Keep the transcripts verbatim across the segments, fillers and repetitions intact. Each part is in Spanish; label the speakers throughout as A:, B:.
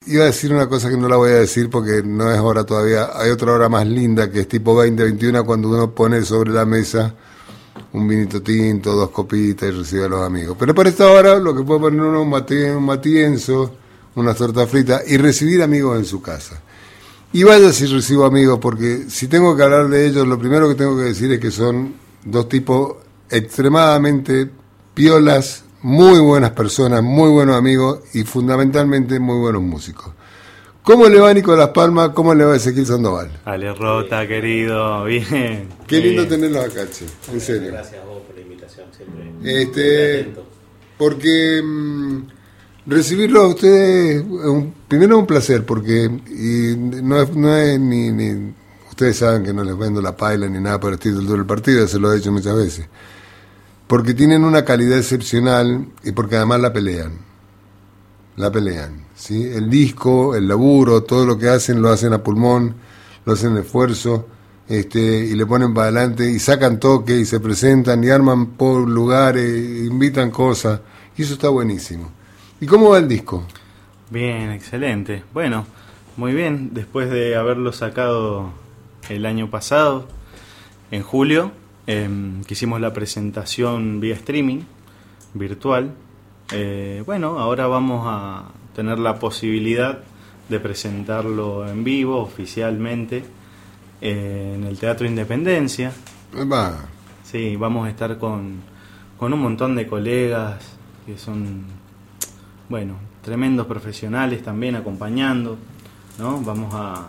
A: iba a decir una cosa que no la voy a decir porque no es hora todavía. Hay otra hora más linda que es tipo veinte, veintiuno, cuando uno pone sobre la mesa un vinito tinto, dos copitas y recibe a los amigos. Pero para esta hora lo que puede poner uno un, mate, un matienzo, unas tortas fritas y recibir amigos en su casa. Y vaya si recibo amigos, porque si tengo que hablar de ellos, lo primero que tengo que decir es que son dos tipos extremadamente piolas, muy buenas personas, muy buenos amigos y fundamentalmente muy buenos músicos. ¿Cómo le va Nicolás Palma? ¿Cómo le va Ezequiel Sandoval?
B: Ale Rota, querido, bien.
A: Qué lindo
B: bien.
A: tenerlos acá, che, en serio.
C: Gracias a vos por la invitación, siempre.
A: Este, porque mmm, recibirlo a ustedes, un, primero es un placer, porque y no es, no es ni, ni... Ustedes saben que no les vendo la paila ni nada por el estilo del partido, se lo he dicho muchas veces. Porque tienen una calidad excepcional y porque además la pelean. La pelean, ¿sí? El disco, el laburo, todo lo que hacen, lo hacen a pulmón, lo hacen de esfuerzo, este, y le ponen para adelante, y sacan toque, y se presentan, y arman por lugares, invitan cosas, y eso está buenísimo. ¿Y cómo va el disco?
B: Bien, excelente. Bueno, muy bien, después de haberlo sacado el año pasado, en julio, eh, que hicimos la presentación vía streaming, virtual. Eh, bueno, ahora vamos a tener la posibilidad de presentarlo en vivo, oficialmente, eh, en el Teatro Independencia.
A: Va.
B: Sí, vamos a estar con, con un montón de colegas que son, bueno, tremendos profesionales también acompañando, ¿no? Vamos a,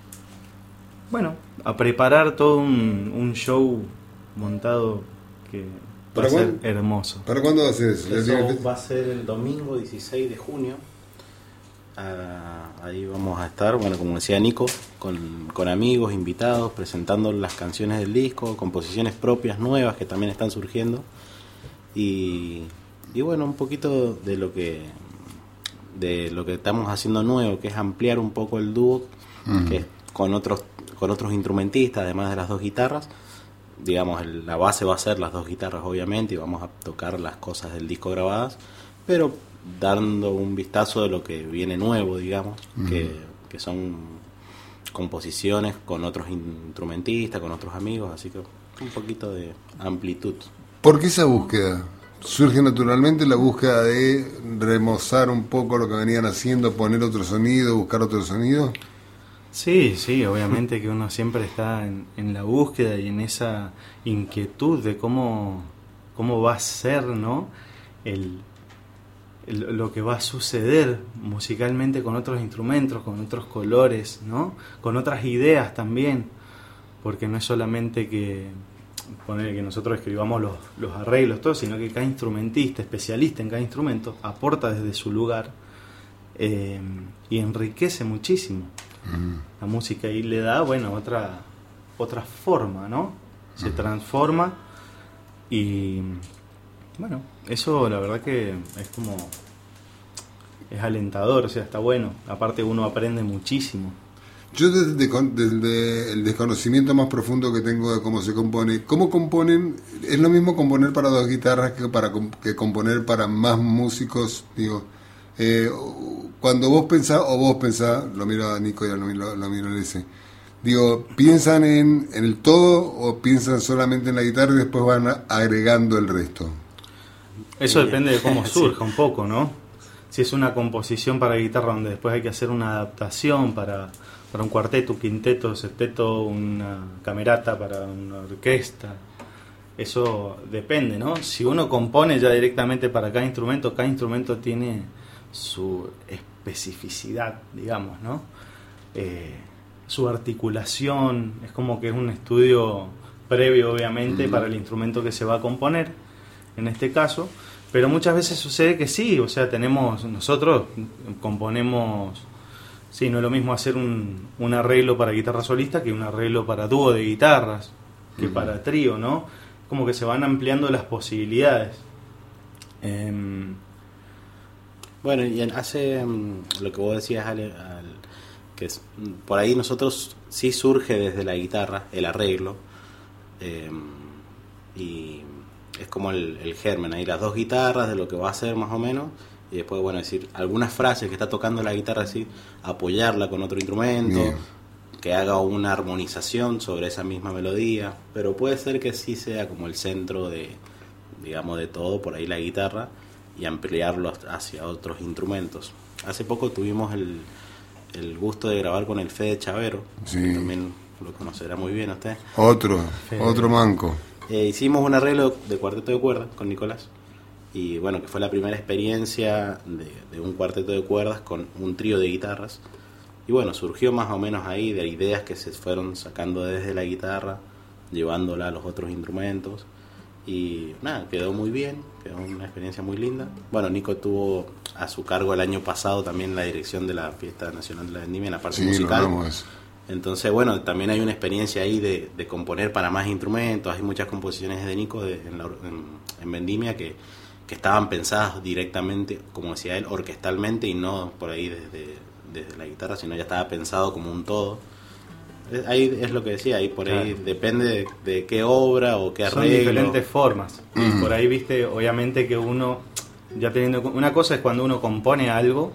B: bueno, a preparar todo un, un show montado que va a ser hermoso.
A: ¿Para cuándo va a ser eso?
C: Eso va a ser el domingo dieciséis de junio. Ah, ahí vamos a estar, bueno, como decía Nico, con, con amigos, invitados, presentando las canciones del disco, composiciones propias, nuevas que también están surgiendo. Y, y bueno, un poquito de lo que de lo que estamos haciendo nuevo, que es ampliar un poco el dúo, uh-huh. que es con otros con otros instrumentistas, además de las dos guitarras. Digamos, el, la base va a ser las dos guitarras, obviamente, y vamos a tocar las cosas del disco grabadas, pero dando un vistazo de lo que viene nuevo, digamos, uh-huh. que, que son composiciones con otros instrumentistas, con otros amigos, así que un poquito de amplitud.
A: ¿Por qué esa búsqueda? ¿Surge naturalmente la búsqueda de remozar un poco lo que venían haciendo, poner otro sonido, buscar otro sonido?
B: Sí, sí, obviamente que uno siempre está en, en la búsqueda y en esa inquietud de cómo, cómo va a ser, ¿no? El, el, lo que va a suceder musicalmente con otros instrumentos, con otros colores, ¿no? Con otras ideas también, porque no es solamente que poner que nosotros escribamos los, los arreglos, todo, sino que cada instrumentista, especialista en cada instrumento, aporta desde su lugar eh, y enriquece muchísimo uh-huh. la música y le da, bueno, otra otra forma, ¿no? Se uh-huh. transforma y bueno, eso la verdad que es como es alentador, o sea, está bueno. Aparte uno aprende muchísimo.
A: Yo desde, desde el desconocimiento más profundo que tengo de cómo se compone, ¿cómo componen? ¿Es lo mismo componer para dos guitarras que para que componer para más músicos? Digo, eh, cuando vos pensás, o vos pensás, lo miro a Nico y lo miro, lo miro a ese, digo, ¿piensan en, en el todo o piensan solamente en la guitarra y después van agregando el resto?
B: Eso depende de cómo surja un poco, ¿no? Si es una composición para guitarra donde después hay que hacer una adaptación para... para un cuarteto, un quinteto, sexteto, una camerata para una orquesta. Eso depende, ¿no? Si uno compone ya directamente para cada instrumento, cada instrumento tiene su especificidad, digamos, ¿no? Eh, su articulación, es como que es un estudio previo, obviamente, uh-huh. para el instrumento que se va a componer, en este caso. Pero muchas veces sucede que sí, o sea, tenemos, nosotros componemos... Sí, no es lo mismo hacer un, un arreglo para guitarra solista que un arreglo para dúo de guitarras, que uh-huh. para trío, ¿no? Como que se van ampliando las posibilidades. Eh,
C: bueno, y hace um, lo que vos decías, Ale, al, que es, por ahí nosotros sí surge desde la guitarra el arreglo, eh, y es como el, el germen, ahí las dos guitarras de lo que va a ser más o menos. y después, bueno, decir algunas frases que está tocando la guitarra, así, apoyarla con otro instrumento, bien, que haga una armonización sobre esa misma melodía, pero puede ser que sí sea como el centro de, digamos, de todo, por ahí la guitarra, y ampliarlo hacia otros instrumentos. Hace poco tuvimos el, el gusto de grabar con el Fede Chavero, sí, que también lo conocerá muy bien usted.
A: Otro, Fede. otro manco.
C: Eh, hicimos un arreglo de cuarteto de cuerdas con Nicolás, y bueno, que fue la primera experiencia de, de un cuarteto de cuerdas con un trío de guitarras, y bueno, surgió más o menos ahí de ideas que se fueron sacando desde la guitarra, llevándola a los otros instrumentos, y nada, quedó muy bien, quedó una experiencia muy linda. Bueno, Nico tuvo a su cargo el año pasado también la dirección de la Fiesta Nacional de la Vendimia en la parte sí, musical. Entonces, bueno, también hay una experiencia ahí de, de componer para más instrumentos. Hay muchas composiciones de Nico de, en, la, en, en Vendimia que, que estaban pensadas directamente, como decía él, orquestalmente y no por ahí desde, desde la guitarra, sino ya estaba pensado como un todo. Ahí es lo que decía, ahí por ahí claro, depende de, de qué obra o qué arreglo.
B: Son diferentes formas. Mm. Por ahí, viste, obviamente que uno, ya teniendo... Una cosa es cuando uno compone algo,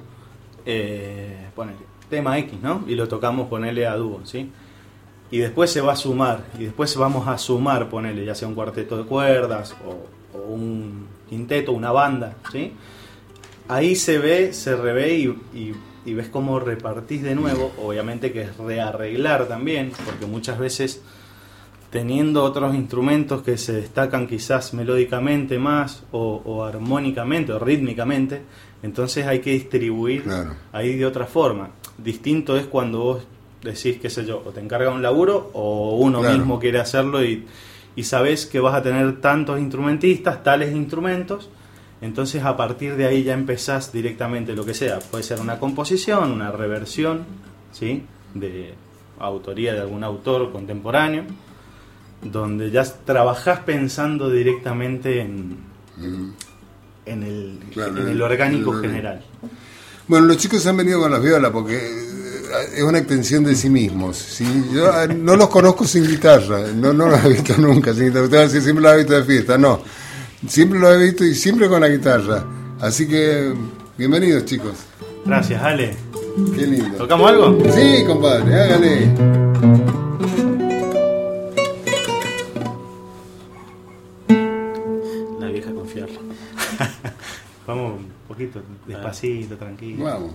B: eh, pone tema X, ¿no? Y lo tocamos, ponerle a dúo, ¿sí? Y después se va a sumar, y después vamos a sumar, ponerle ya sea un cuarteto de cuerdas o, o un quinteto, una banda, ¿sí? Ahí se ve, se revé y... y y ves cómo repartís de nuevo, obviamente que es rearreglar también, porque muchas veces teniendo otros instrumentos que se destacan quizás melódicamente más o, o armónicamente o rítmicamente, entonces hay que distribuir claro, ahí de otra forma. Distinto es cuando vos decís, qué sé yo, o te encarga un laburo o uno claro, mismo quiere hacerlo y, y sabés que vas a tener tantos instrumentistas, tales instrumentos. Entonces a partir de ahí ya empezás directamente lo que sea. Puede ser una composición, una reversión, ¿sí?, de autoría de algún autor contemporáneo, donde ya trabajás pensando directamente en, mm. en, el, claro, en el orgánico el, general.
A: Bueno, los chicos han venido con las violas porque es una extensión de sí mismos, ¿sí? Yo no los conozco sin guitarra, no, no los he visto nunca sin guitarra. Usted va a decir, siempre los he visto de fiesta, no. Siempre lo he visto y siempre con la guitarra. Así que, bienvenidos, chicos.
B: Gracias, Ale.
A: Qué lindo.
B: ¿Tocamos algo?
A: Sí, compadre, hágale.
C: La vieja confiable.
B: Vamos un poquito, despacito, tranquilo.
A: Vamos.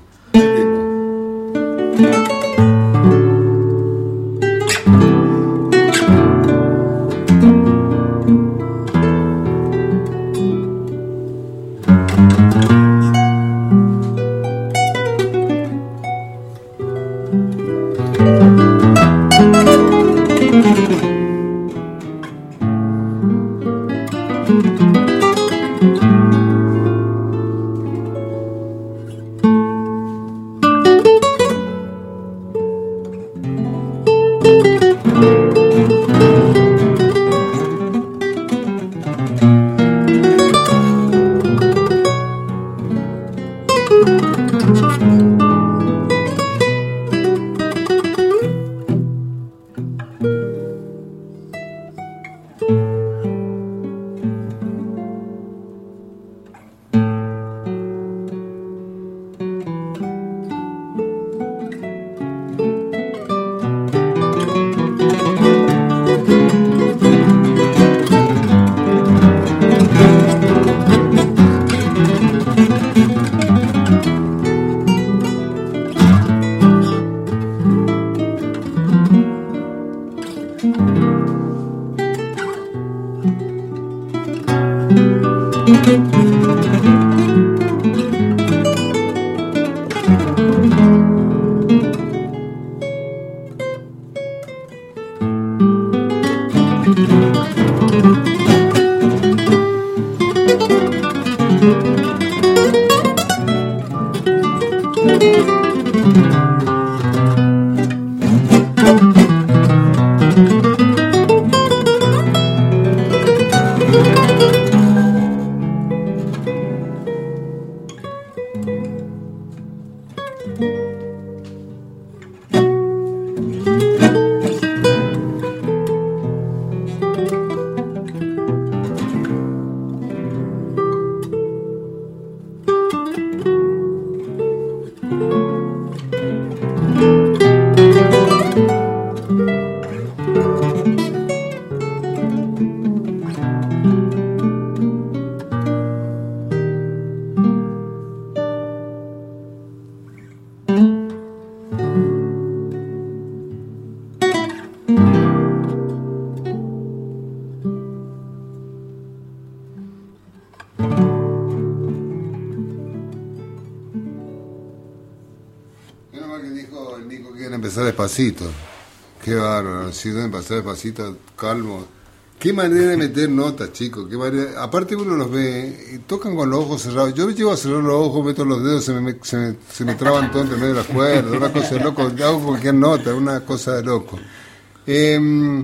A: Menos mal que dijo el Nico que iban a empezar despacito. Qué bárbaro, si deben empezar despacito, calmo. Qué manera de meter notas, chicos. Qué manera... Aparte uno los ve, y tocan con los ojos cerrados. Yo llevo a cerrar los ojos, meto los dedos, se me, se me, se me traban todo entre medio de las cuerdas. Una cosa de loco, hago cualquier nota, una cosa de loco. Eh,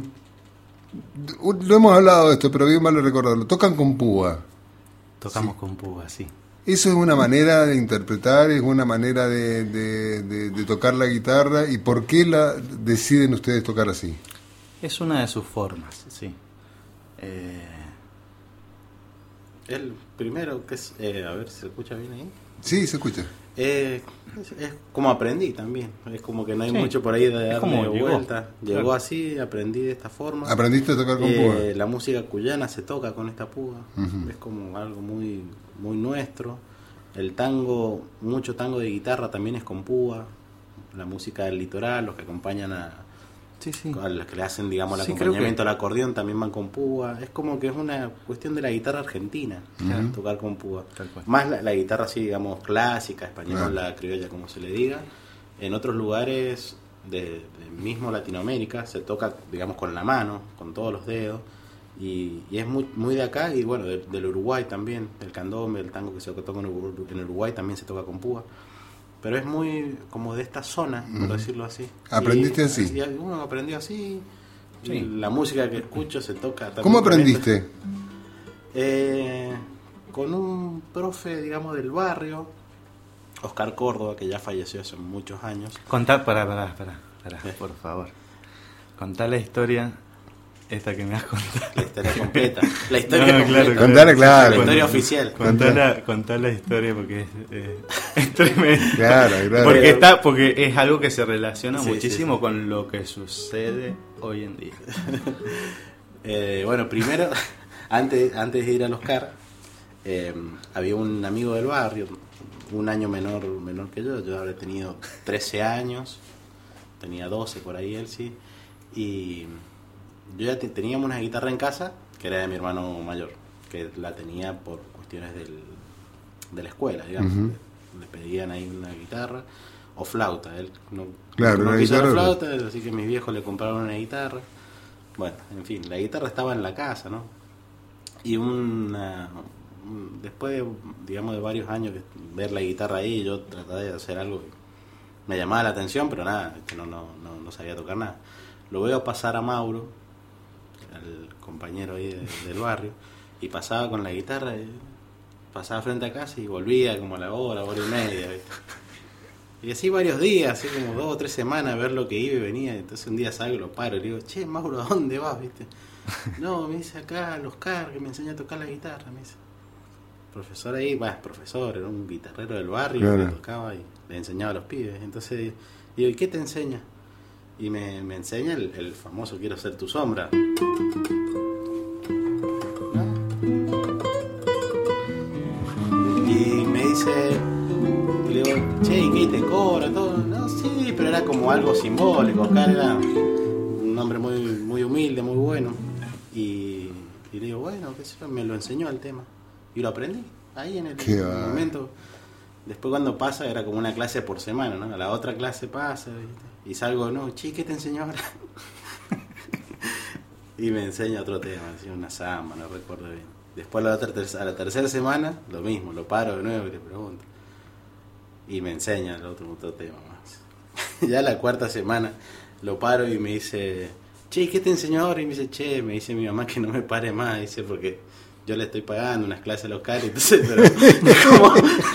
A: lo hemos hablado de esto, pero bien vale recordarlo. Tocan con púa.
B: Tocamos
A: sí.
B: con púa, sí.
A: Eso es una manera de interpretar, es una manera de, de, de, de tocar la guitarra. ¿Y por qué la deciden ustedes tocar así?
B: Es una de sus formas, sí. Eh...
C: El primero, que es, eh, a ver si se escucha bien ahí.
A: Sí, se escucha.
C: Eh, es, es como aprendí también. Es como que no hay
B: Sí.
C: mucho por ahí de darle vuelta.
B: Llegó,
C: llegó
B: claro.
C: así, aprendí de esta forma.
A: ¿Aprendiste a tocar con
C: Eh,
A: púa?
C: la música cuyana se toca con esta púa.
A: Uh-huh.
C: Es como algo muy, muy nuestro. El tango, mucho tango de guitarra también es con púa. La música del litoral, los que acompañan a,
B: Sí, sí.
C: a los que le hacen, digamos, el
B: Sí,
C: acompañamiento
B: creo que-
C: al acordeón también van con púa. Es como que es una cuestión de la guitarra argentina,
A: Ujú.
C: tocar con púa.
B: Tal cual.
C: Más la, la guitarra así, digamos, clásica, española,
A: Ah.
C: criolla, como se le diga. En otros lugares de, de mismo Latinoamérica se toca, digamos, con la mano, con todos los dedos. Y, y es muy, muy de acá y bueno, de- del Uruguay también, el candombe, el tango que se toca en Uru- en Uruguay también se toca con púa. Pero es muy como de esta zona, por
A: Ujú.
C: decirlo así.
A: ¿Aprendiste
C: Y-
A: así?
C: y uno aprendió así.
B: Sí.
C: Y la música que escucho se toca también.
A: ¿Cómo
C: con
A: aprendiste?
C: esto. Eh, con un profe, digamos, del barrio, Oscar Córdoba, que ya falleció hace muchos años.
B: Contá, pará, pará, pará, pará, por favor. Contá la historia esta que me has contado.
C: La historia completa. La historia
B: No,
C: completa.
B: claro,
A: Contale, claro.
C: La historia
B: Contá-
C: oficial.
B: Contá la, contá la historia porque es, eh, es tremendo.
A: Claro, claro.
B: Porque,
C: Pero-
B: está, porque es algo que se relaciona
C: Sí,
B: muchísimo
C: sí, sí.
B: con lo que sucede hoy en día.
C: Eh, bueno, primero, antes, antes de ir al Oscar, eh, había un amigo del barrio, un año menor, menor que yo. Yo habré tenido trece años, tenía doce por ahí él, sí. Y yo ya te- teníamos una guitarra en casa que era de mi hermano mayor, que la tenía por cuestiones del, de la escuela, digamos.
A: Ujú.
C: Le pedían ahí una guitarra o flauta. Él no,
A: Claro,
C: no
A: una
C: quiso la
A: guitarra.
C: flauta, así que mis viejos le compraron una guitarra. Bueno, en fin, la guitarra estaba en la casa, ¿no? Y una, un- después de, digamos, de varios años de ver la guitarra ahí, yo traté de hacer algo que me llamaba la atención, pero nada, que no, no, no, no sabía tocar nada. Lo veo pasar a Mauro, al compañero ahí de- del barrio, y pasaba con la guitarra, y pasaba frente a casa y volvía como a la hora, hora y media, ¿viste? Y así varios días, así como dos o tres semanas, a ver lo que iba y venía. Entonces un día salgo, lo paro y le digo, che, Mauro, ¿a dónde vas? ¿Viste? No, me dice acá el Oscar, que me enseña a tocar la guitarra, me dice. Profesor ahí, va, profesor, era un guitarrero del barrio,
A: Claro.
C: que tocaba y le enseñaba a los pibes. Entonces digo, ¿y qué te enseña? Y me, me enseña el, el famoso Quiero ser tu sombra. Y me dice, y le digo, che, ¿y qué te cobra? Todo. No, sí, pero era como algo simbólico. Oscar era un hombre muy, muy humilde, muy bueno. Y, y le digo, bueno, qué sé yo, me lo enseñó el tema. Y lo aprendí ahí en el,
A: Qué
C: en el
A: va.
C: momento. Después cuando pasa era como una clase por semana, ¿no? A la otra clase pasa, ¿viste? Y salgo, no, che, ¿qué te enseñó ahora? Y me enseña otro tema, así, una samba, no recuerdo bien. Después a la, otra, a la tercera semana, lo mismo, lo paro de nuevo y le pregunto. Y me enseña el otro, otro tema más. Ya la cuarta semana lo paro y me dice, che, ¿qué te enseñó ahora? Y me dice, che, me dice mi mamá que no me pare más, dice, porque yo le estoy pagando unas clases locales, entonces, pero es como...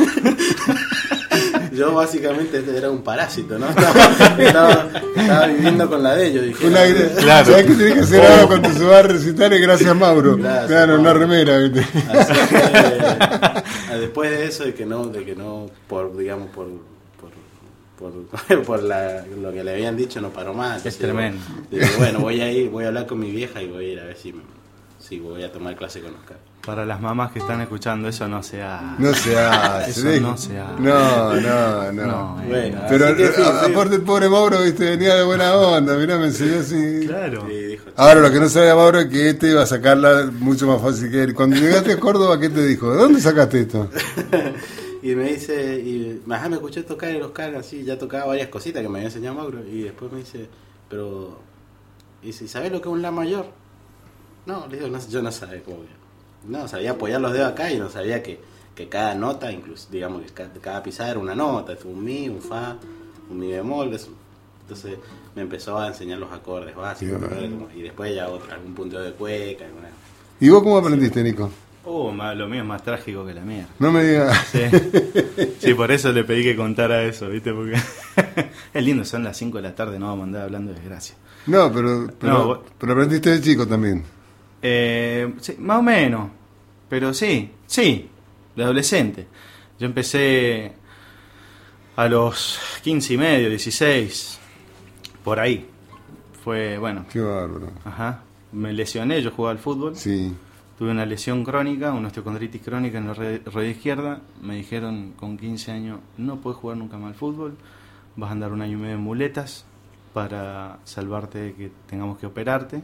C: Yo básicamente era un parásito, ¿no? Estaba, estaba, estaba viviendo con la de ellos. Dije,
A: Una,
C: no,
A: claro. ¿Sabes qué tienes que hacer ahora cuando se va a recitar? Es gracias, Mauro.
C: Gracias,
A: claro,
C: Mauro.
A: una remera, ¿viste?
C: Así que, después de eso, de que no, de que no, por, digamos, por, por, por, por la, lo que le habían dicho, no paró más.
B: Es
C: Entonces,
B: tremendo.
C: Digo, bueno, voy a ir, voy a hablar con mi vieja y voy a ir a ver si, me, si voy a tomar clase con Oscar.
B: Para las mamás que están escuchando, eso no se hace.
A: No se hace.
B: Eso
A: ¿ves?
B: no se hace.
A: No, no, no.
B: No, eh,
C: Bueno,
A: Pero
C: así que sí,
A: a-
C: sí.
A: aparte el pobre Mauro, viste, venía de buena onda, mirá, me enseñó así.
B: Claro.
C: Y dijo,
A: Ahora, lo que no sabía Mauro es que este iba a sacarla mucho más fácil que él. Cuando llegaste a Córdoba, ¿qué te dijo? ¿De dónde sacaste esto?
C: Y me dice, y ajá, me escuché tocar el Oscar, así, ya tocaba varias cositas que me había enseñado Mauro. Y después me dice, pero, ¿y si sabes lo que es un La mayor? No, le digo, no, yo no sabía cómo. No, sabía apoyar los dedos acá y no sabía que, que cada nota, incluso, digamos, que cada, cada pisada era una nota, un mi, un fa, un mi bemol, eso. Entonces me empezó a enseñar los acordes básicos, sí, y después ya otro, algún punteo de cueca. Alguna...
A: ¿Y vos cómo aprendiste, Nico?
B: Oh, lo mío es más trágico que la mierda.
A: No me digas.
B: Sí. Sí, por eso le pedí que contara eso, ¿viste? Porque es lindo, son las cinco de la tarde, no vamos a andar hablando de desgracia.
A: No, pero, pero,
B: no, vos...
A: pero aprendiste de chico también.
B: Eh, sí, más o menos, pero sí, sí, de adolescente. Yo empecé a los quince y medio, dieciséis, por ahí. Fue, bueno.
A: Qué bárbaro.
B: Ajá. Me lesioné, yo jugaba al fútbol.
A: Sí.
B: Tuve una lesión crónica, una osteocondritis crónica en la rodilla izquierda. Me dijeron con quince años, no puedes jugar nunca más al fútbol. Vas a andar un año y medio en muletas para salvarte de que tengamos que operarte.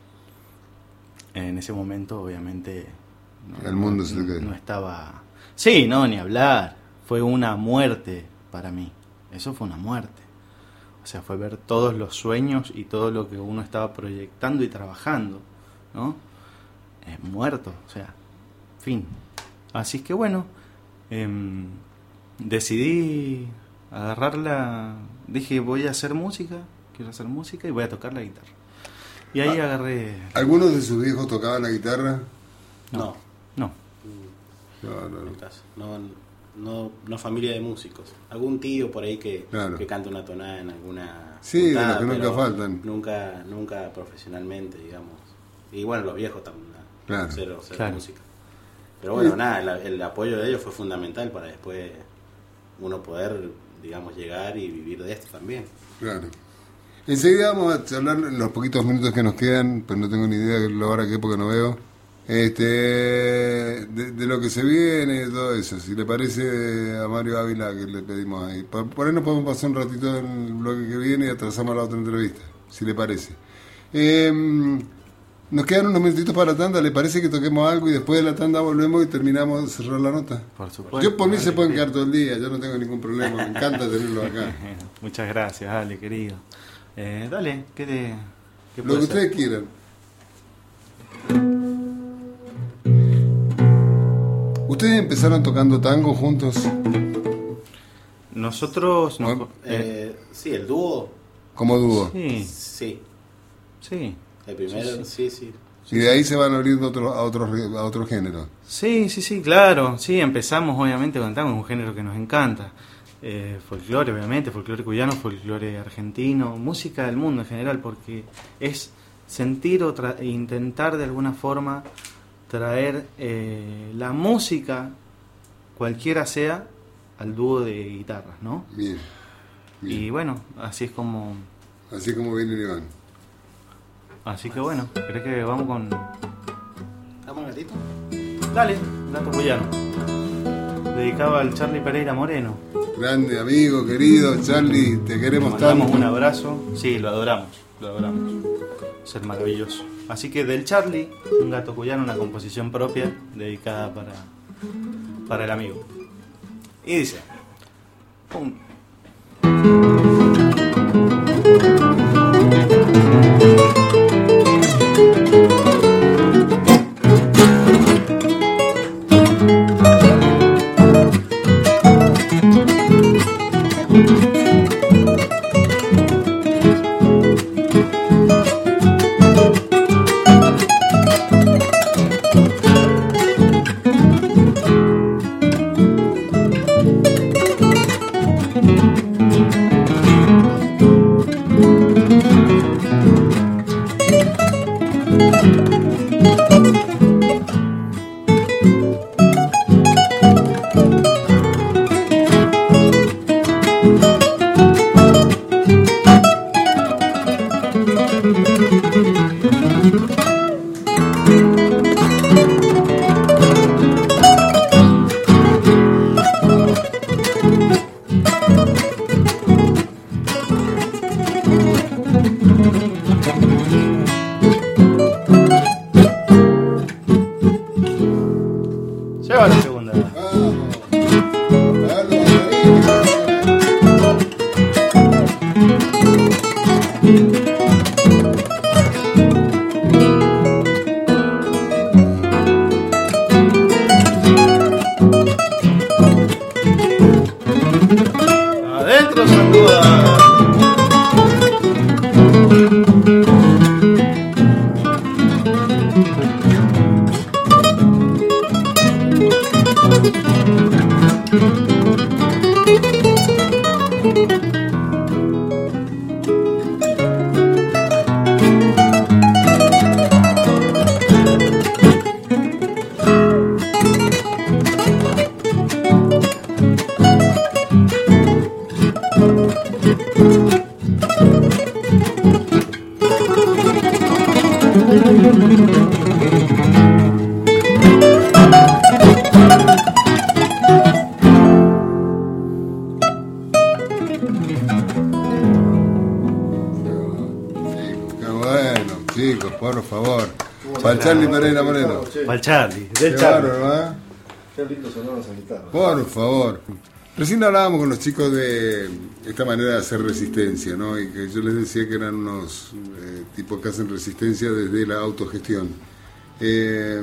B: En ese momento, obviamente, no,
A: el mundo
B: no,
A: se te
B: no estaba... Sí, no, ni hablar. Fue una muerte para mí. Eso fue una muerte. O sea, fue ver todos los sueños y todo lo que uno estaba proyectando y trabajando, ¿no? Eh, muerto, o sea, fin. Así es que bueno, eh, decidí agarrarla. Dije, voy a hacer música, quiero hacer música y voy a tocar la guitarra. Y ahí ah, agarré...
A: ¿Algunos de sus viejos tocaban la guitarra?
C: No.
B: No.
C: No, no, no. No, no, no familia de músicos. Algún tío por ahí que, claro, que canta una tonada en alguna...
A: Sí,
C: puntada,
A: de los que nunca faltan.
C: Nunca, nunca profesionalmente, digamos. Y bueno, los viejos también,
A: claro,
C: cero, cero
B: claro.
C: música. Pero bueno, sí, nada, el, el apoyo de ellos fue fundamental para después uno poder, digamos, llegar y vivir de esto también.
A: Claro. Enseguida vamos a charlar en los poquitos minutos que nos quedan, pero no tengo ni idea de la hora que porque no veo, este, de, de lo que se viene y todo eso. Si le parece a Mario Ávila que le pedimos ahí. Por, por ahí nos podemos pasar un ratito en el bloque que viene y atrasamos la otra entrevista, si le parece. Eh, nos quedan unos minutitos para la tanda, ¿le parece que toquemos algo y después de la tanda volvemos y terminamos de cerrar la nota?
B: Por supuesto.
A: Yo por mí se pueden quedar todo el día, yo no tengo ningún problema, me encanta tenerlo acá.
B: Muchas gracias, Ale, querido. Eh, dale, ¿qué te, qué
A: lo que
B: ser?
A: ustedes quieran. ¿Ustedes empezaron tocando tango juntos?
B: Nosotros...
A: ¿No?
B: Nos,
C: eh, eh, sí, el dúo.
A: ¿Como dúo?
B: Sí.
C: Sí.
B: Sí.
C: El primero, sí, sí. sí.
A: Y de ahí se van abriendo otro, a otros a otros géneros.
B: Sí, sí, sí, claro. Sí, empezamos obviamente con tango, es un género que nos encanta. Eh, folclore, obviamente, folclore cuyano, folclore argentino, música del mundo en general, porque es sentir o tra- intentar de alguna forma traer eh, la música, cualquiera sea, al dúo de guitarras, ¿no?
A: Bien, bien.
B: Y bueno, así es como...
A: Así como viene y van.
B: Así que bueno, ¿crees que vamos con...?
C: ¿Vamos un gatito?
B: Dale, gato cuyano. Dedicado al Charlie Pereira Moreno.
A: Grande amigo, querido, Charlie, te queremos tanto.
B: Le mandamos un abrazo. Sí, lo adoramos, lo adoramos. Ser maravilloso. Así que del Charlie, un gato cuyano, una composición propia dedicada para, para el amigo. Y dice... Pum.
A: Chicos, por favor. Para el Charlie Pereira Moreno.
B: Para el Charlie, del
A: Qué
B: Charlie.
A: bárbaro, ¿eh?
D: Qué lindo sonaron esa guitarra.
A: Por favor. Recién hablábamos con los chicos de esta manera de hacer resistencia, ¿no? Y que yo les decía que eran unos eh, tipos que hacen resistencia desde la autogestión. Eh,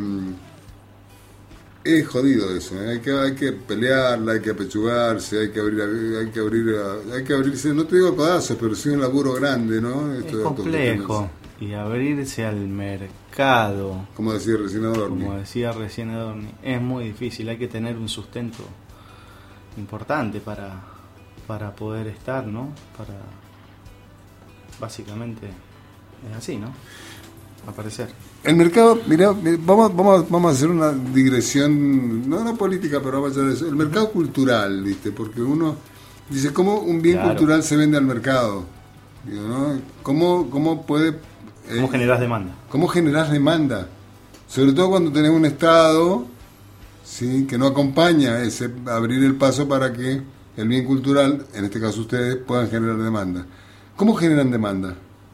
A: es jodido eso, ¿eh? hay que hay que pelearla, hay que apechugarse, hay que abrir, hay que abrir, hay que abrirse, no te digo codazos, pero sí un laburo grande, ¿no? Esto
B: Es
A: de
B: complejo. Y abrirse al mercado,
A: como decía recién Adorni.
B: como decía recién Adorni, es muy difícil. Hay que tener un sustento importante para, para poder estar, ¿no? Para, básicamente es así, ¿no? Aparecer.
A: El mercado, mira, vamos, vamos, vamos a hacer una digresión, no una política, pero vamos a hacer eso. El mercado cultural, ¿viste? Porque uno dice, ¿cómo un bien
B: Claro.
A: cultural se vende al mercado? Digo, ¿no? ¿Cómo, cómo puede... eh,
B: ¿Cómo generás demanda?
A: ¿Cómo generás demanda? Sobre todo cuando tenés un Estado, ¿sí?, que no acompaña ese abrir el paso para que el bien cultural, en este caso ustedes, puedan generar demanda. ¿Cómo generan demanda?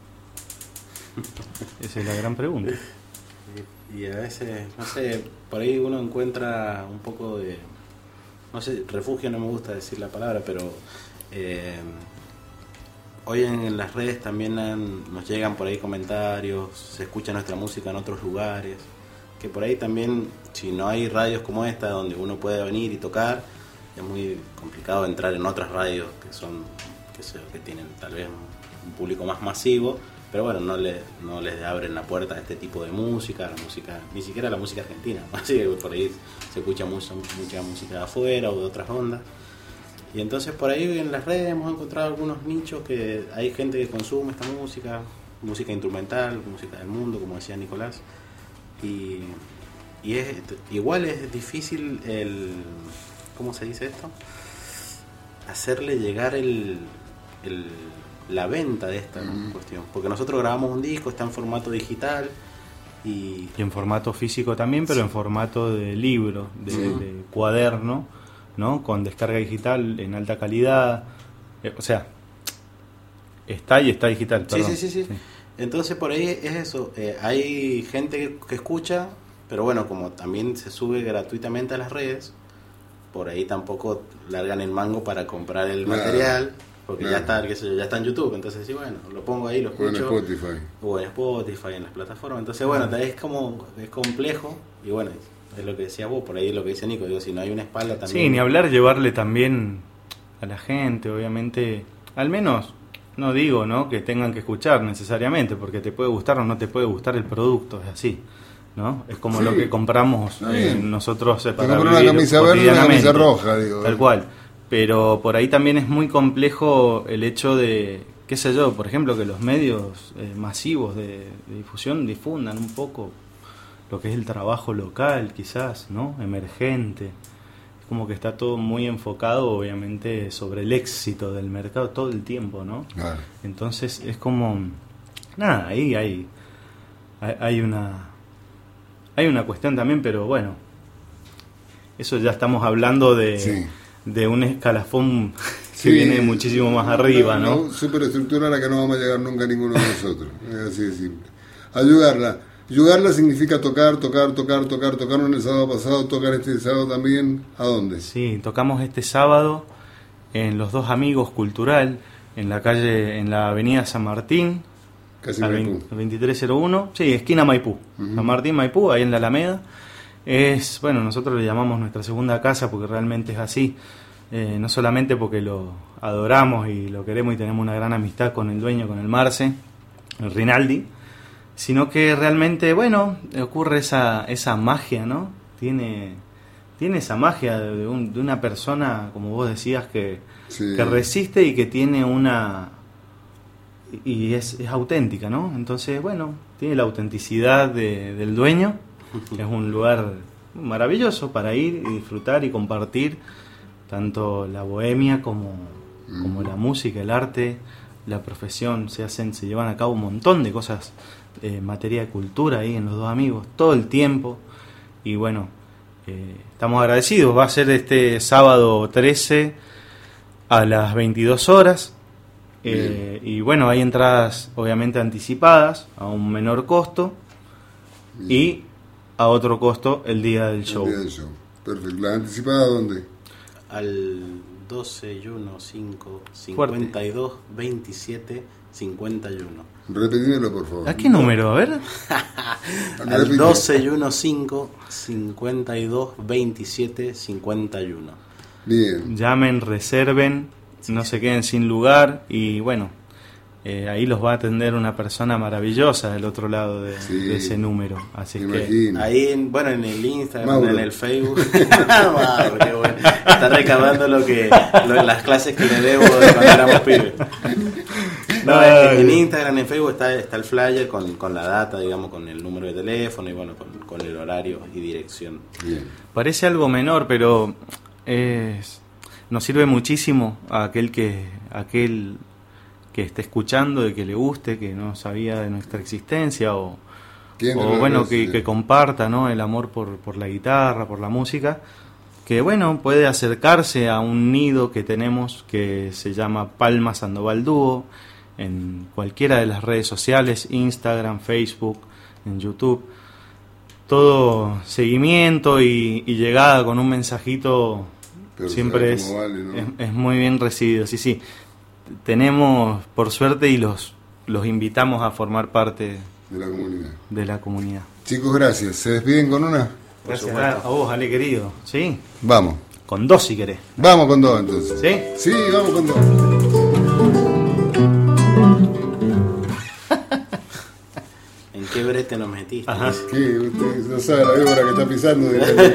B: Esa es la gran pregunta.
C: Y a veces, no sé, por ahí uno encuentra un poco de, no sé, refugio, no me gusta decir la palabra, pero eh, hoy en, en las redes también han- nos llegan por ahí comentarios, se escucha nuestra música en otros lugares, que por ahí también, si no hay radios como esta donde uno puede venir y tocar, es muy complicado entrar en otras radios que son, que, sé, yo, que tienen tal vez un, un público más masivo. Pero bueno, no, le, no les abren la puerta a este tipo de música, la música, ni siquiera la música argentina. Así que por ahí se escucha mucha, mucha música de afuera o de otras ondas. Y entonces por ahí en las redes hemos encontrado algunos nichos que hay gente que consume esta música, música instrumental, música del mundo, como decía Nicolás. Y, y es igual es difícil el, ¿cómo se dice esto? Hacerle llegar el... el la venta de esta
A: Mm.
C: cuestión, porque nosotros grabamos un disco, está en formato digital y
B: Y en formato físico también, pero en formato de libro, de,
A: Sí.
B: de cuaderno, ¿no? Con descarga digital en alta calidad. Eh, o sea, está y está digital,
C: sí,
B: perdón.
C: sí, sí, sí. Entonces por ahí es eso, eh, hay gente que, que escucha, pero bueno, como también se sube gratuitamente a las redes, por ahí tampoco largan el mango para comprar el
A: Claro.
C: material, porque
A: Claro.
C: ya está, qué sé yo, ya está en YouTube, entonces sí, bueno, lo pongo ahí, lo
A: O en
C: escucho.
A: Spotify.
C: O en Spotify, en las plataformas. Entonces, bueno, es como, es complejo. Y bueno, es lo que decía vos, por ahí es lo que dice Nico. Digo, si no hay una espalda también.
B: Sí, ni hablar llevarle también a la gente, obviamente, al menos, no digo, ¿no?, que tengan que escuchar necesariamente, porque te puede gustar o no te puede gustar el producto, es así, ¿no? Es como
A: Sí,
B: lo que compramos
A: está
B: eh,
A: bien.
B: nosotros eh,
A: Te
B: para
A: compro una
B: vivir
A: camisa verde y una
B: cotidianamente.
A: camisa roja, digo.
B: Tal cual. Pero por ahí también es muy complejo el hecho de, qué sé yo, por ejemplo, que los medios eh, masivos de, de difusión difundan un poco lo que es el trabajo local, quizás, ¿no? Emergente. Es como que está todo muy enfocado, obviamente, sobre el éxito del mercado todo el tiempo, ¿no?
A: Claro.
B: Entonces es como, nada, ahí hay, hay, hay una, hay una cuestión también, pero bueno, eso ya estamos hablando de,
A: Sí.
B: de un escalafón que
A: Sí.
B: viene muchísimo más arriba, ¿no?
A: Una superestructura a la que no vamos a llegar nunca ninguno de nosotros. Es así de simple. Ayudarla. Ayudarla significa tocar, tocar, tocar, tocar. Tocaron el sábado pasado, tocar este sábado también. ¿A dónde?
B: Sí, tocamos este sábado en Los Dos Amigos Cultural, en la calle, en la avenida San Martín,
A: Casi
B: al
A: Maipú.
B: veinte veintitrés cero uno, sí, esquina Maipú,
A: Ujú.
B: San Martín, Maipú, ahí en la Alameda. Es, bueno, nosotros le llamamos nuestra segunda casa porque realmente es así, eh, no solamente porque lo adoramos y lo queremos y tenemos una gran amistad con el dueño, con el Marce, el Rinaldi, sino que realmente, bueno, ocurre esa, esa magia, ¿no? Tiene, tiene esa magia de, un- de una persona, como vos decías, que,
A: Sí.
B: que resiste y que tiene una... y es, es auténtica, ¿no? Entonces, bueno, tiene la autenticidad de- del dueño, es un lugar maravilloso para ir y disfrutar y compartir tanto la bohemia como, como la música, el arte, la profesión, se hacen, se llevan a cabo un montón de cosas eh, en materia de cultura ahí en Los Dos Amigos, todo el tiempo. Y bueno, eh, estamos agradecidos. Va a ser este sábado trece a las veintidós horas. Eh, y bueno, hay entradas obviamente anticipadas a un menor costo. Bien. Y a otro costo el día del show.
A: El día del show. Perfecto. ¿La anticipada dónde?
C: Al doce y uno, cinco, cincuenta y dos, veintisiete, cincuenta y uno.
A: Repetímelo, por favor.
B: ¿A qué número? A ver.
C: Al doce y uno, cinco, cincuenta y dos, veintisiete, cincuenta y uno.
A: Bien.
B: Llamen, reserven, no se queden sin lugar y bueno, eh, ahí los va a atender una persona maravillosa del otro lado de, sí, de ese número. Así que
C: imagino. Ahí, en, bueno, en el Instagram, Mauro. En el Facebook, Mauro, qué bueno. Está recabando lo que, lo, las clases que le debo de cuando éramos pibes. No, en, en Instagram, en Facebook está, está el flyer con, con la data, digamos, con el número de teléfono y bueno, con, con el horario y dirección.
A: Bien.
B: Parece algo menor, pero es, nos sirve muchísimo a aquel que aquel que esté escuchando, de que le guste, que no sabía de nuestra existencia o, o bueno, que, que comparta, ¿no?, el amor por, por la guitarra, por la música, que bueno, puede acercarse a un nido que tenemos que se llama Palma Sandoval Dúo en cualquiera de las redes sociales, Instagram, Facebook, en YouTube. Todo seguimiento y, y llegada con un mensajito. Pero siempre es, vale, ¿no? es, es muy bien recibido. Sí, sí. Tenemos, por suerte, y los, los invitamos a formar parte
A: de la comunidad.
B: De la comunidad.
A: Chicos, gracias. ¿Se despiden con una?
B: Gracias a, a vos, Ale, querido. ¿Sí?
A: Vamos.
B: Con dos, si querés.
A: Vamos con dos, entonces.
B: ¿Sí?
A: Sí, vamos con dos.
C: ¿En qué brete nos metiste?
B: Ajá.
A: ¿Qué? Usted no sabe la víbora que está pisando.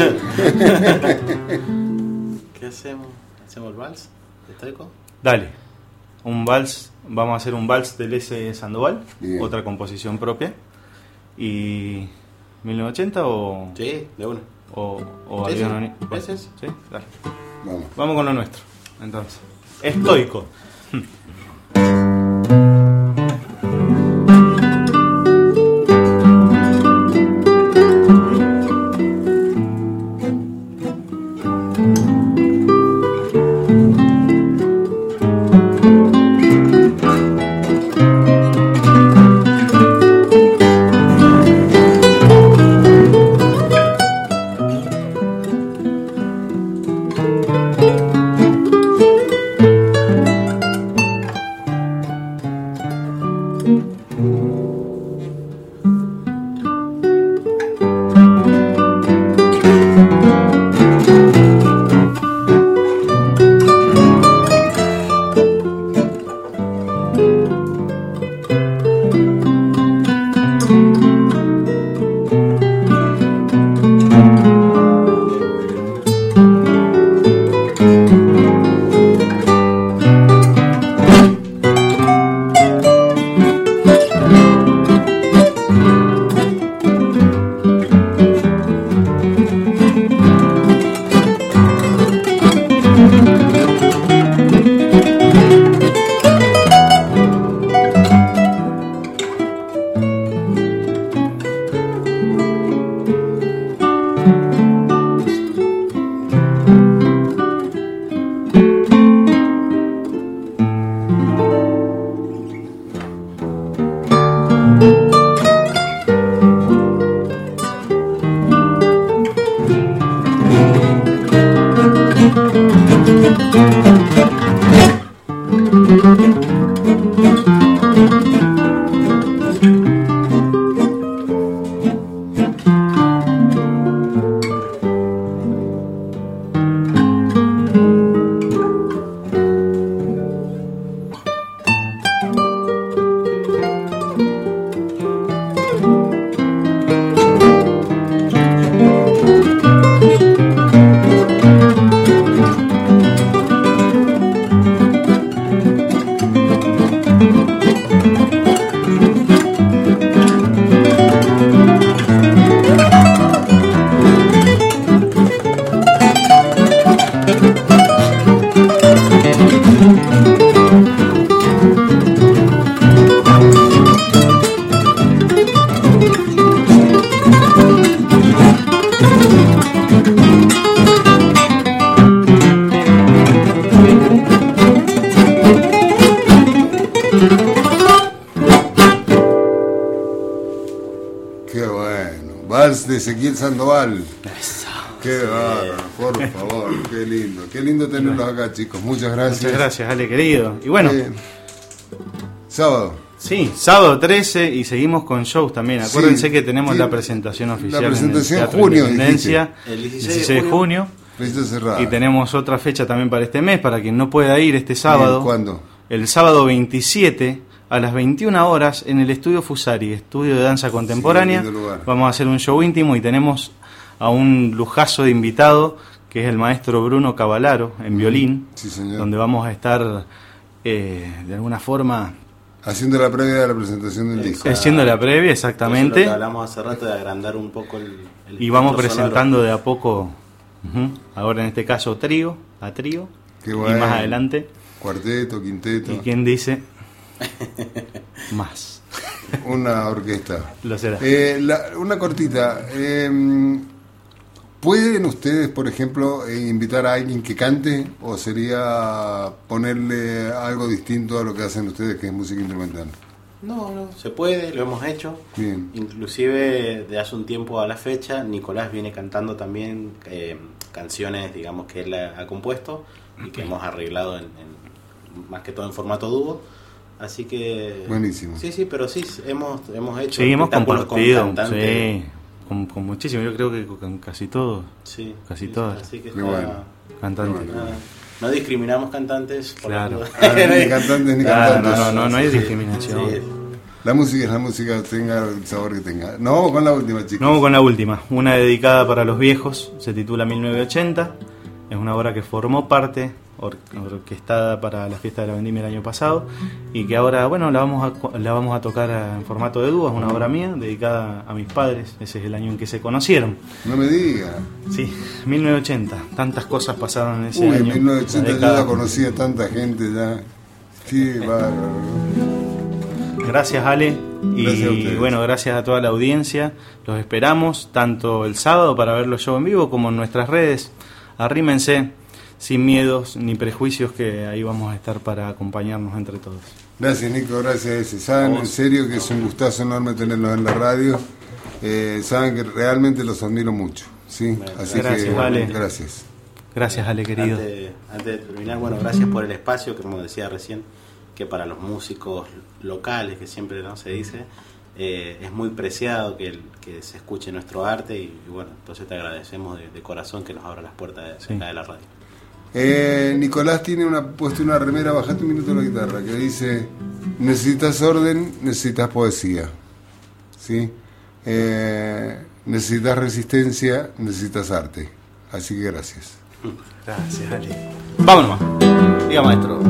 C: ¿Qué hacemos? ¿Hacemos el vals de Stoico?
B: Dale. Un vals, vamos a hacer un vals del S. Sandoval,
A: bien,
B: otra composición propia. ¿Y mil novecientos ochenta o...?
C: Sí, de una.
B: ¿O, o
C: sí, sí.
B: Bueno,
C: ¿Es eso?
B: Sí, dale.
A: Vamos.
B: Vamos con lo nuestro, entonces. Estoico.
A: Qué bueno. Vals de Ezequiel Sandoval.
B: Eso.
A: Qué bárbaro, por favor, qué lindo. Qué lindo tenerlos acá, chicos. Muchas gracias.
B: Muchas gracias, Ale, querido. Y bueno,
A: Eh, sábado.
B: sí, sábado trece y seguimos con shows también. Acuérdense
A: Sí,
B: que tenemos
A: sí,
B: la presentación oficial.
A: la presentación
B: en el Teatro
A: junio,
B: Independencia,
C: El dieciséis de
B: dieciséis de junio.
A: Fecha cerrada.
B: Y tenemos otra fecha también para este mes, para quien no pueda ir este sábado.
A: Bien, ¿cuándo?
B: El sábado veintisiete a las veintiuna horas en el Estudio Fusari, Estudio de Danza Contemporánea.
A: lindo lugar.
B: Vamos a hacer un show íntimo y tenemos a un lujazo de invitado, que es el maestro Bruno Cavalaro, en violín,
A: Sí, señor.
B: donde vamos a estar eh, de alguna forma
A: Haciendo la previa de la presentación del disco.
B: haciendo la previa,
C: Eso es
B: exactamente.
C: lo que hablamos hace rato de agrandar un poco el, el
B: Y vamos
C: espectro
B: presentando de a poco, ujú, ahora en este caso trío, a trío,
A: Qué
B: y
A: bueno.
B: más adelante,
A: Cuarteto, quinteto.
B: y quién dice más.
A: Una orquesta.
B: Lo será.
A: Eh, la- una cortita. eh, ¿Pueden ustedes, por ejemplo, eh, invitar a alguien que cante o sería ponerle algo distinto a lo que hacen ustedes, que es música instrumental?
C: No, no, se puede, lo hemos hecho.
A: Bien.
C: Inclusive de hace un tiempo a la fecha, Nicolás viene cantando también eh, canciones, digamos, que él ha, ha compuesto y que hemos arreglado en, en- más que todo en formato dúo. Así que...
A: Buenísimo.
C: Sí, sí, pero sí, hemos, hemos hecho
B: Sí, hemos
C: espectáculos con
B: compartido,
C: cantantes.
B: sí, con, con muchísimo, yo creo que con casi todos
C: Sí,
B: Casi
C: sí,
B: todas.
C: Así que
A: Qué
C: está-
A: bueno.
B: cantantes.
A: Qué
C: nada, no discriminamos cantantes. por
B: Claro.
C: las dudas.
A: Ah, ni cantantes ni
B: Claro,
A: cantantes.
B: no, no, no, no hay
C: Sí,
B: discriminación.
C: sí.
A: La música es la música, tenga el sabor que tenga. Nos vamos con la última, chicos.
B: Nos vamos con la última, una dedicada para los viejos, se titula mil novecientos ochenta, es una obra que formó parte, or- orquestada para la fiesta de la Vendimia el año pasado, y que ahora, bueno, la vamos a, co- la vamos a tocar a- en formato de dúo, es una obra mía, dedicada a mis padres, ese es el año en que se conocieron.
A: No me diga.
B: Sí, mil novecientos ochenta, tantas cosas pasaron en ese
A: Uy, en
B: año.
A: mil novecientos ochenta
B: la
A: yo
B: década.
A: ya conocía tanta gente ya. Qué bárbaro.
B: Gracias, Ale. Y
A: Gracias a ustedes.
B: bueno, gracias a toda la audiencia. Los esperamos tanto el sábado para ver los shows en vivo como en nuestras redes. Arrímense sin miedos ni prejuicios, que ahí vamos a estar para acompañarnos entre todos.
A: Gracias, Nico, gracias a ese. Saben, en serio, que es un gustazo enorme tenerlos en la radio. Eh, saben que realmente los admiro mucho. ¿sí?
C: Bueno,
A: Así
B: gracias,
A: que,
B: Vale.
A: gracias.
B: Gracias, Ale, querido.
C: Antes, antes de terminar, bueno, gracias por el espacio, que como decía recién, que para los músicos locales, que siempre no se dice, eh, es muy preciado que, el- que se escuche nuestro arte y, y bueno, entonces te agradecemos de, de corazón que nos abra las puertas de,
B: Sí.
C: acá de la radio.
A: Eh, Nicolás tiene una, puesto una remera, bajate un minuto la guitarra, que dice: necesitas orden, necesitas poesía. ¿Sí? Eh, necesitas resistencia, necesitas arte. Así que gracias.
B: Gracias, Ale. Vámonos. Diga, maestro.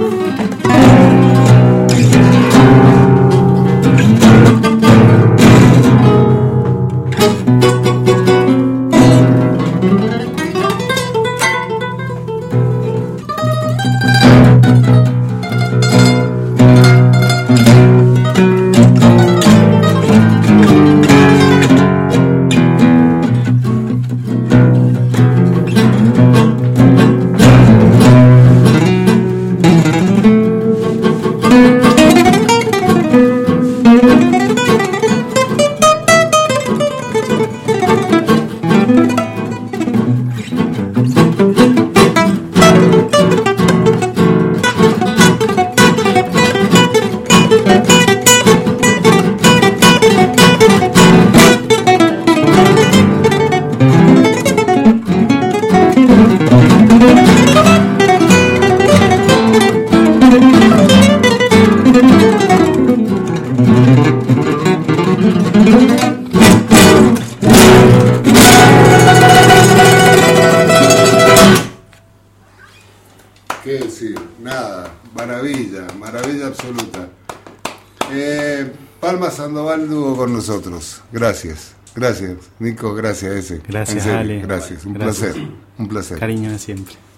A: ¿Qué decir? Nada, maravilla, maravilla absoluta. Eh, Palma Sandoval Dúo con nosotros. Gracias, gracias, Nico, gracias ese.
B: Gracias, Ale.
A: Gracias, un
B: Gracias.
A: placer, un placer.
B: Cariño de siempre.